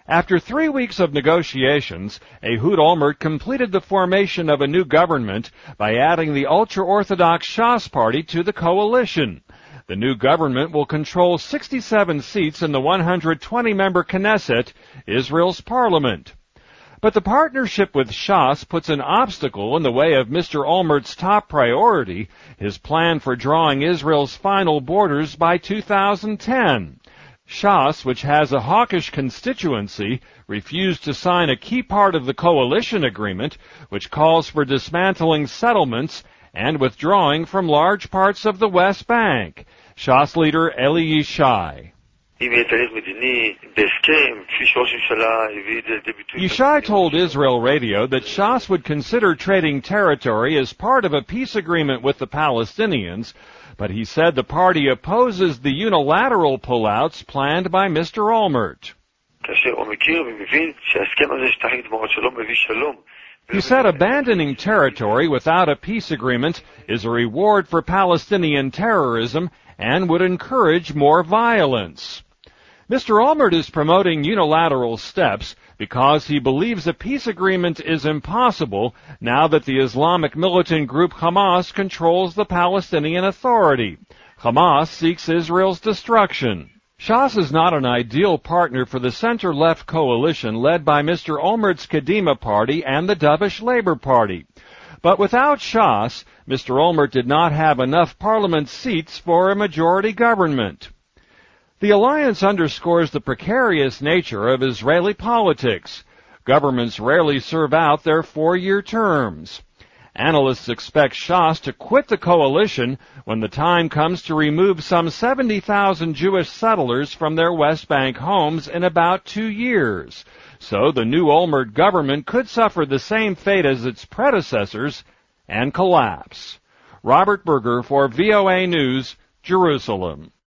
After 3 weeks of negotiations, Ehud Olmert completed the formation of a new government by adding the ultra-Orthodox Shas party to the coalition. The new government will control 67 seats in the 120-member Knesset, Israel's parliament. But the partnership with Shas puts an obstacle in the way of Mr. Olmert's top priority, his plan for drawing Israel's final borders by 2010. Shas, which has a hawkish constituency, refused to sign a key part of the coalition agreement, which calls for dismantling settlements and withdrawing from large parts of the West Bank. Shas leader Eli Yishai. Yishai told Israel Radio that Shas would consider trading territory as part of a peace agreement with the Palestinians, but he said the party opposes the unilateral pullouts planned by Mr. Olmert. He said abandoning territory without a peace agreement is a reward for Palestinian terrorism and would encourage more violence. Mr. Olmert is promoting unilateral steps because he believes a peace agreement is impossible now that the Islamic militant group Hamas controls the Palestinian Authority. Hamas seeks Israel's destruction. Shas is not an ideal partner for the center-left coalition led by Mr. Olmert's Kadima party and the Dovish Labor Party. But without Shas, Mr. Olmert did not have enough parliament seats for a majority government. The alliance underscores the precarious nature of Israeli politics. Governments rarely serve out their 4-year terms. Analysts expect Shas to quit the coalition when the time comes to remove some 70,000 Jewish settlers from their West Bank homes in about 2 years. So the new Olmert government could suffer the same fate as its predecessors and collapse. Robert Berger for VOA News, Jerusalem.